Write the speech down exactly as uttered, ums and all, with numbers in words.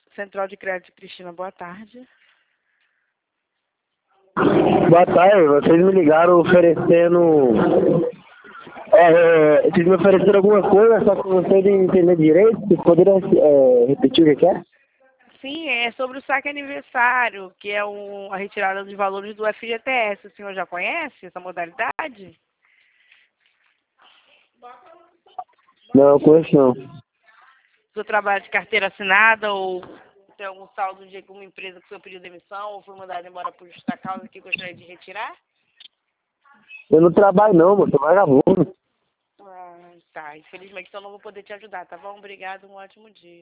Central de Crédito, Cristina, boa tarde. Boa tarde, vocês me ligaram oferecendo. É, vocês me ofereceram alguma coisa, só que eu não sei de entender direito. Vocês poderiam é, repetir o que é? Sim, é sobre o saque aniversário, que é um, a retirada dos valores do F G T S. O senhor já conhece essa modalidade? Não, eu conheço não. O senhor trabalha de carteira assinada ou tem algum saldo de alguma empresa que o senhor pediu demissão ou foi mandado embora por justa causa que gostaria de retirar? Eu não trabalho não, mano, sou vagabundo. Ah, tá. Infelizmente, então não vou poder te ajudar, tá bom? Obrigado, um ótimo dia.